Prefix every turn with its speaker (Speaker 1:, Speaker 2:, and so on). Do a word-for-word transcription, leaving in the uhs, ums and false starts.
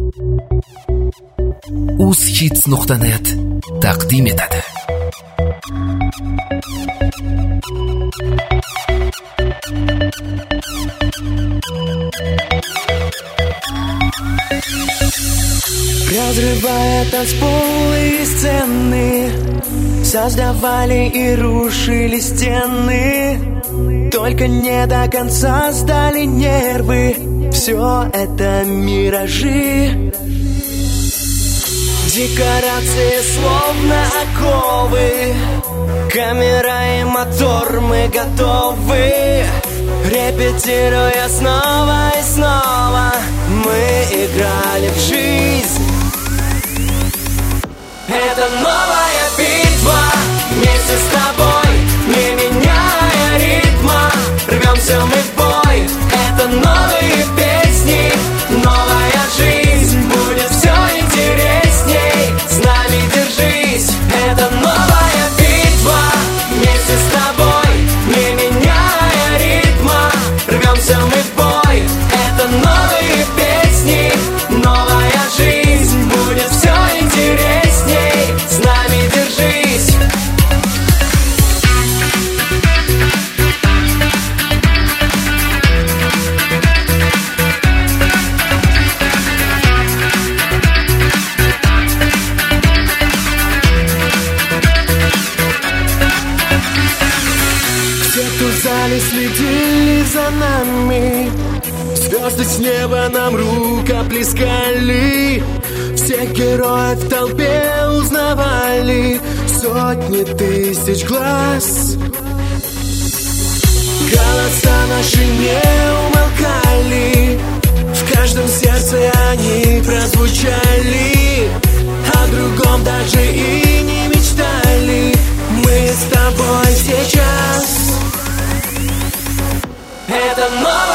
Speaker 1: uzhits nuqta net taqdim etadi.
Speaker 2: Разрывая танцполые сцены, создавали и рушили стены. Только не до конца сдали нервы. Все это миражи. Декорации словно оковы. Камера и мотор, мы готовы. Репетируя снова и снова, мы играли в жизнь. Это новая битва, вместе с тобой, не меняя ритма. Рвемся мы в бой, это новые песни, новая жизнь. Будет все интересней, с нами держись. Это новая битва, вместе с тобой, не меняя ритма. Рвемся мы в бой, это новые песни, новая жизнь. Будет все интересней, с нами держись. Все, кто в зале следили за нами, звезды с неба нам рукоплескали. Всех героев в толпе узнавали сотни тысяч глаз. Голоса наши не умолкали, в каждом сердце они прозвучали. О другом даже и не мечтали. Мы с тобой сейчас. Это новое.